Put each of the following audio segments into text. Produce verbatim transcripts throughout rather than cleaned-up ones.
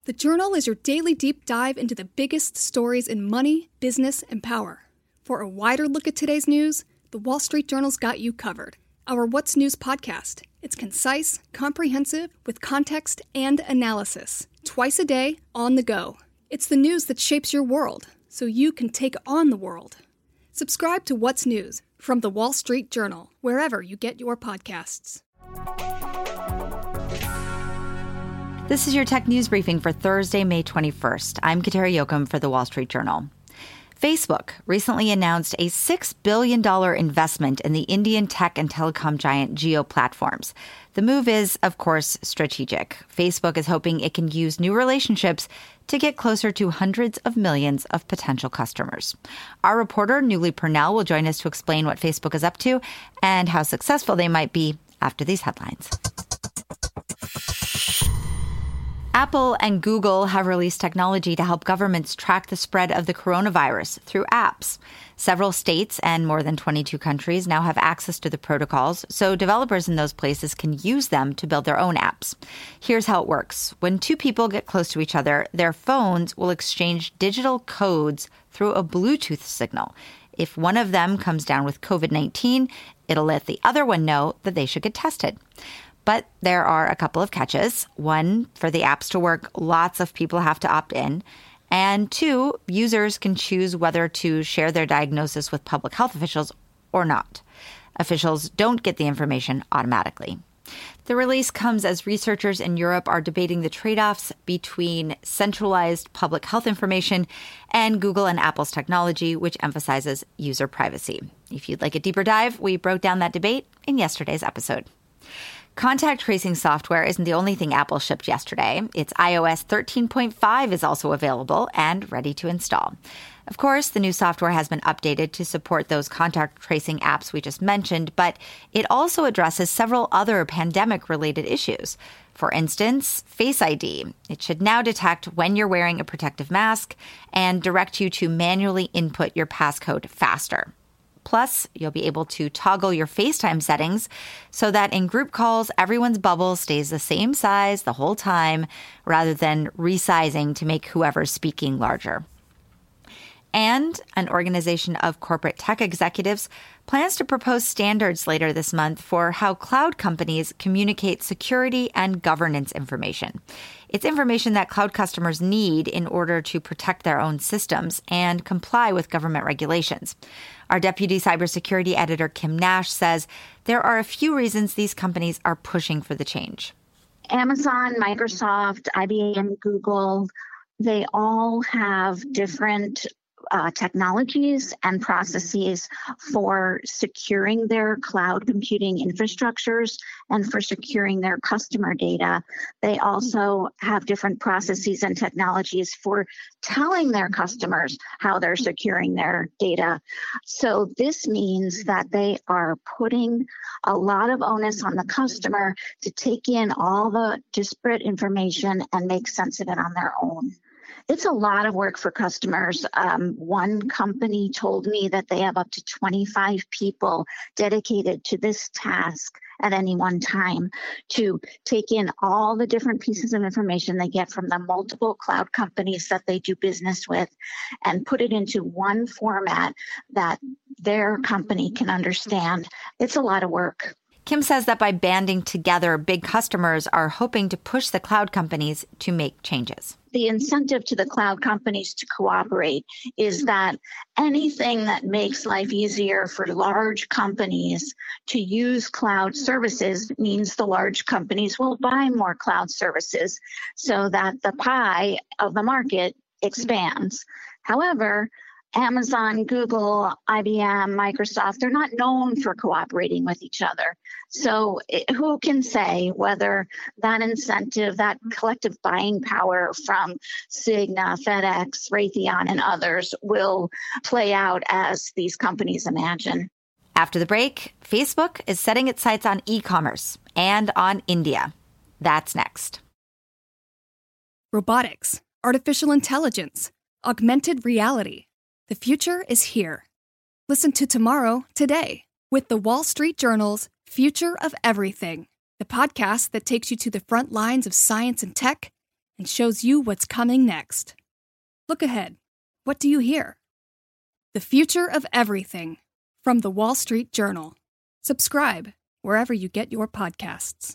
The Journal is your daily deep dive into the biggest stories in money, business, and power. For a wider look at today's news, The Wall Street Journal's got you covered. Our What's News podcast. It's concise, comprehensive, with context and analysis. Twice a day, on the go. It's the news that shapes your world, so you can take on the world. Subscribe to What's News from The Wall Street Journal, wherever you get your podcasts. This is your tech news briefing for Thursday, May twenty-first. I'm Kateri Jochum for The Wall Street Journal. Facebook recently announced a six billion dollars investment in the Indian tech and telecom giant Jio Platforms. The move is, of course, strategic. Facebook is hoping it can use new relationships to get closer to hundreds of millions of potential customers. Our reporter, Newly Purnell, will join us to explain what Facebook is up to and how successful they might be after these headlines. Apple and Google have released technology to help governments track the spread of the coronavirus through apps. Several states and more than twenty-two countries now have access to the protocols, so developers in those places can use them to build their own apps. Here's how it works. When two people get close to each other, their phones will exchange digital codes through a Bluetooth signal. If one of them comes down with covid nineteen, it'll let the other one know that they should get tested. But there are a couple of catches. One, for the apps to work, lots of people have to opt in. And two, users can choose whether to share their diagnosis with public health officials or not. Officials don't get the information automatically. The release comes as researchers in Europe are debating the trade-offs between centralized public health information and Google and Apple's technology, which emphasizes user privacy. If you'd like a deeper dive, we broke down that debate in yesterday's episode. Contact tracing software isn't the only thing Apple shipped yesterday. Its i O S thirteen point five is also available and ready to install. Of course, the new software has been updated to support those contact tracing apps we just mentioned, but it also addresses several other pandemic-related issues. For instance, Face I D. It should now detect when you're wearing a protective mask and direct you to manually input your passcode faster. Plus, you'll be able to toggle your FaceTime settings so that in group calls, everyone's bubble stays the same size the whole time rather than resizing to make whoever's speaking larger. And an organization of corporate tech executives plans to propose standards later this month for how cloud companies communicate security and governance information. It's information that cloud customers need in order to protect their own systems and comply with government regulations. Our deputy cybersecurity editor, Kim Nash, says there are a few reasons these companies are pushing for the change. Amazon, Microsoft, I B M, Google, they all have different Uh, technologies and processes for securing their cloud computing infrastructures and for securing their customer data. They also have different processes and technologies for telling their customers how they're securing their data. So this means that they are putting a lot of onus on the customer to take in all the disparate information and make sense of it on their own. It's a lot of work for customers. Um, one company told me that they have up to twenty-five people dedicated to this task at any one time to take in all the different pieces of information they get from the multiple cloud companies that they do business with and put it into one format that their company can understand. It's a lot of work. Kim says that by banding together, big customers are hoping to push the cloud companies to make changes. The incentive to the cloud companies to cooperate is that anything that makes life easier for large companies to use cloud services means the large companies will buy more cloud services so that the pie of the market expands. However, Amazon, Google, I B M, Microsoft, they're not known for cooperating with each other. So it, who can say whether that incentive, that collective buying power from Cigna, FedEx, Raytheon, and others will play out as these companies imagine? After the break, Facebook is setting its sights on e-commerce and on India. That's next. Robotics, artificial intelligence, augmented reality. The future is here. Listen to Tomorrow, Today, with the Wall Street Journal's Future of Everything, the podcast that takes you to the front lines of science and tech and shows you what's coming next. Look ahead. What do you hear? The future of everything from The Wall Street Journal. Subscribe wherever you get your podcasts.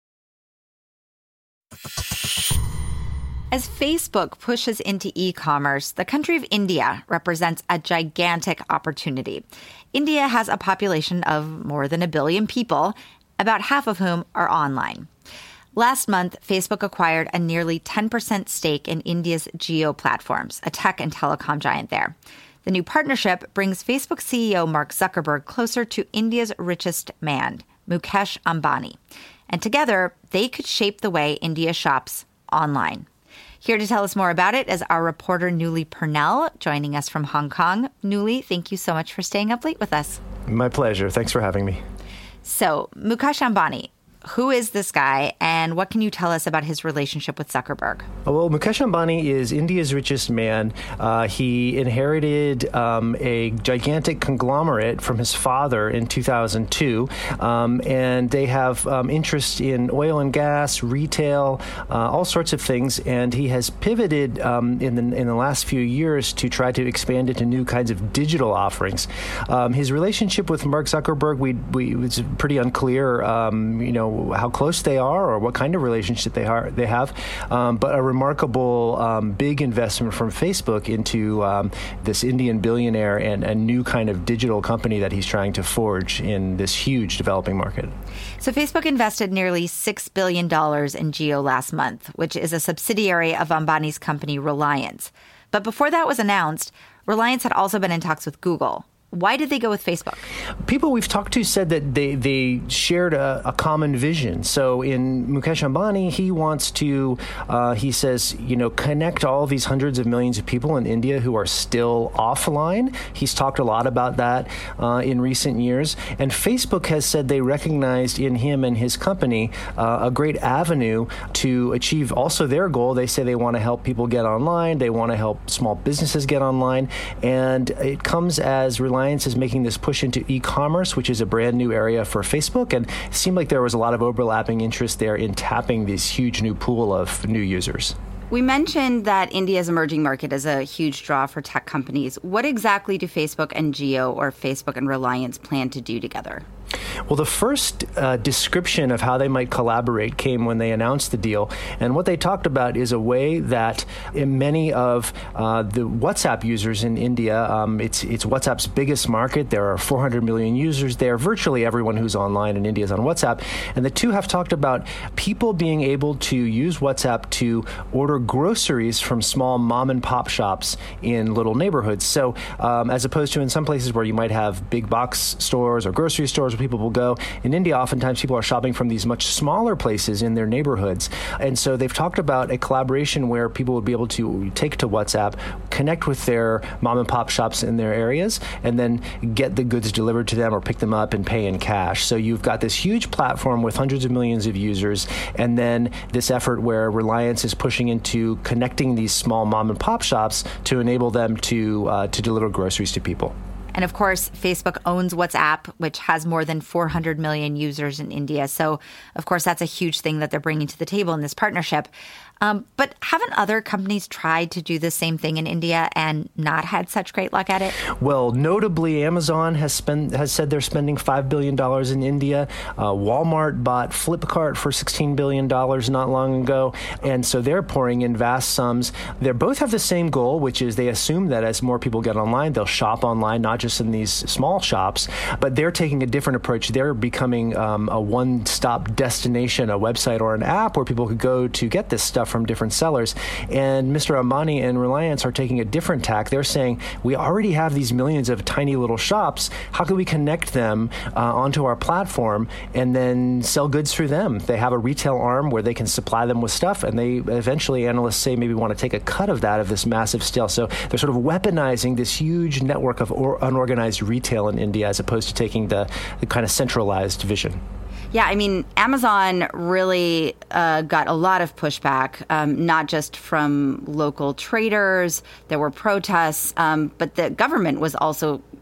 As Facebook pushes into e-commerce, the country of India represents a gigantic opportunity. India has a population of more than a billion people, about half of whom are online. Last month, Facebook acquired a nearly ten percent stake in India's Jio Platforms, a tech and telecom giant there. The new partnership brings Facebook C E O Mark Zuckerberg closer to India's richest man, Mukesh Ambani. And together, they could shape the way India shops online. Here to tell us more about it is our reporter, Nuli Purnell, joining us from Hong Kong. Nuli, thank you so much for staying up late with us. My pleasure. Thanks for having me. So, Mukesh Ambani, who is this guy, and what can you tell us about his relationship with Zuckerberg? Well, Mukesh Ambani is India's richest man. Uh, he inherited um, a gigantic conglomerate from his father in two thousand two, um, and they have um, interest in oil and gas, retail, uh, all sorts of things. And he has pivoted um, in the in the last few years to try to expand into new kinds of digital offerings. Um, his relationship with Mark Zuckerberg, we we it was pretty unclear. Um, you know. How close they are or what kind of relationship they are they have, um, but a remarkable um, big investment from Facebook into um, this Indian billionaire and a new kind of digital company that he's trying to forge in this huge developing market. So Facebook invested nearly six billion dollars in Jio last month, which is a subsidiary of Ambani's company Reliance. But before that was announced, Reliance had also been in talks with Google. Why did they go with Facebook? People we've talked to said that they, they shared a, a common vision. So in Mukesh Ambani, he wants to, uh, he says, you know, connect all these hundreds of millions of people in India who are still offline. He's talked a lot about that uh, in recent years. And Facebook has said they recognized in him and his company uh, a great avenue to achieve also their goal. They say they want to help people get online. They want to help small businesses get online. And it comes as Reliance is making this push into e-commerce, which is a brand new area for Facebook. And it seemed like there was a lot of overlapping interest there in tapping this huge new pool of new users. We mentioned that India's emerging market is a huge draw for tech companies. What exactly do Facebook and Jio, or Facebook and Reliance, plan to do together? Well, the first uh, description of how they might collaborate came when they announced the deal. And what they talked about is a way that in many of uh, the WhatsApp users in India, um, it's, it's WhatsApp's biggest market. There are four hundred million users there. Virtually everyone who's online in India is on WhatsApp. And the two have talked about people being able to use WhatsApp to order groceries from small mom and pop shops in little neighborhoods. So um, as opposed to in some places where you might have big box stores or grocery stores where people will go, in India, oftentimes people are shopping from these much smaller places in their neighborhoods. And so they've talked about a collaboration where people would be able to take to WhatsApp, connect with their mom and pop shops in their areas, and then get the goods delivered to them or pick them up and pay in cash. So you've got this huge platform with hundreds of millions of users, and then this effort where Reliance is pushing into connecting these small mom and pop shops to enable them to uh, to deliver groceries to people. And of course, Facebook owns WhatsApp, which has more than four hundred million users in India. So, of course, that's a huge thing that they're bringing to the table in this partnership. Um, but haven't other companies tried to do the same thing in India and not had such great luck at it? Well, notably, Amazon has spent has said they're spending five billion dollars in India. Uh, Walmart bought Flipkart for sixteen billion dollars not long ago. And so they're pouring in vast sums. They both have the same goal, which is they assume that as more people get online, they'll shop online, not just in these small shops. But they're taking a different approach. They're becoming um, a one-stop destination, a website or an app where people could go to get this stuff from different sellers. And Mister Ambani and Reliance are taking a different tack. They're saying, we already have these millions of tiny little shops. How can we connect them uh, onto our platform and then sell goods through them? They have a retail arm where they can supply them with stuff, and they eventually, analysts say, maybe want to take a cut of that, of this massive scale. So they're sort of weaponizing this huge network of or unorganized retail in India as opposed to taking the, the kind of centralized vision. Yeah, I mean, Amazon really uh, got a lot of pushback, um, not just from local traders. There were protests, um, but the government was also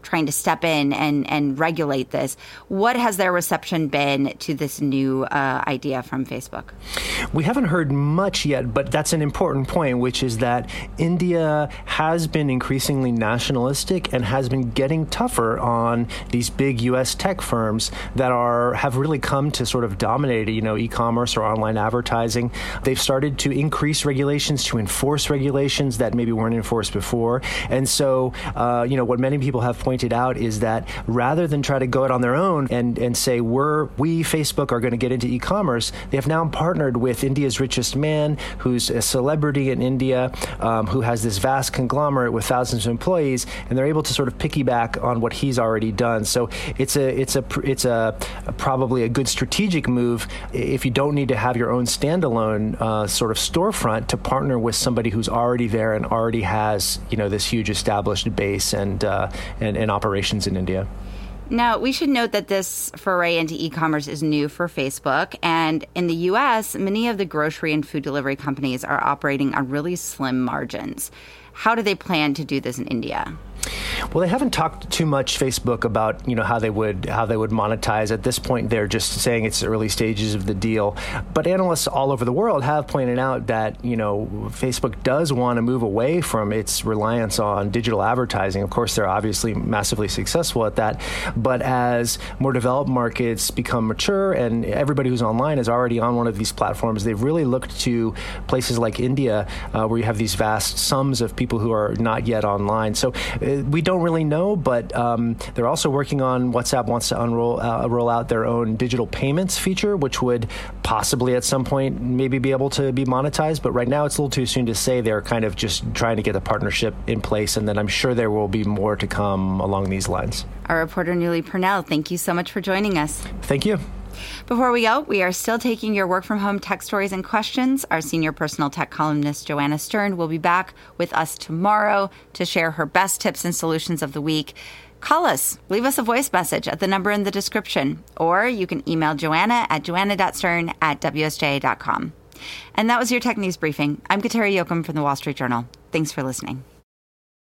trying to step in and, and regulate this. What has their reception been to this new uh, idea from Facebook? We haven't heard much yet, but that's an important point, which is that India has been increasingly nationalistic and has been getting tougher on these big U S tech firms that are have really come to sort of dominate, you know, e-commerce or online advertising. They've started to increase regulations, to enforce regulations that maybe weren't enforced before. And so, uh, you know, what many people have pointed out is that rather than try to go it on their own and, and say, we're, we, Facebook, are going to get into e-commerce, they have now partnered with India's richest man, who's a celebrity in India, um, who has this vast conglomerate with thousands of employees, and they're able to sort of piggyback on what he's already done. So it's a it's a it's a, a probably a good strategic move if you don't need to have your own standalone uh, sort of storefront to partner with somebody who's already there and already has, you know, this huge established base and uh, and, and operations in India. Now, we should note that this foray into e-commerce is new for Facebook. And in the U S, many of the grocery and food delivery companies are operating on really slim margins. How do they plan to do this in India? Well, they haven't talked too much, Facebook, about, you know, how they would how they would monetize. At this point, they're just saying it's early stages of the deal. But analysts all over the world have pointed out that, you know, Facebook does want to move away from its reliance on digital advertising. Of course, they're obviously massively successful at that. But as more developed markets become mature and everybody who's online is already on one of these platforms, they've really looked to places like India, uh, where you have these vast sums of people who are not yet online. So uh, we don't really know, but um, they're also working on WhatsApp wants to unroll uh, roll out their own digital payments feature, which would possibly at some point maybe be able to be monetized. But right now it's a little too soon to say. They're kind of just trying to get the partnership in place, and then I'm sure there will be more to come along these lines. Our reporter, Newly Purnell, thank you so much for joining us. Thank you. Before we go, we are still taking your work-from-home tech stories and questions. Our senior personal tech columnist, Joanna Stern, will be back with us tomorrow to share her best tips and solutions of the week. Call us. Leave us a voice message at the number in the description. Or you can email Joanna at joanna.stern at w s j dot com. And that was your Tech News Briefing. I'm Kateri Jochum from The Wall Street Journal. Thanks for listening.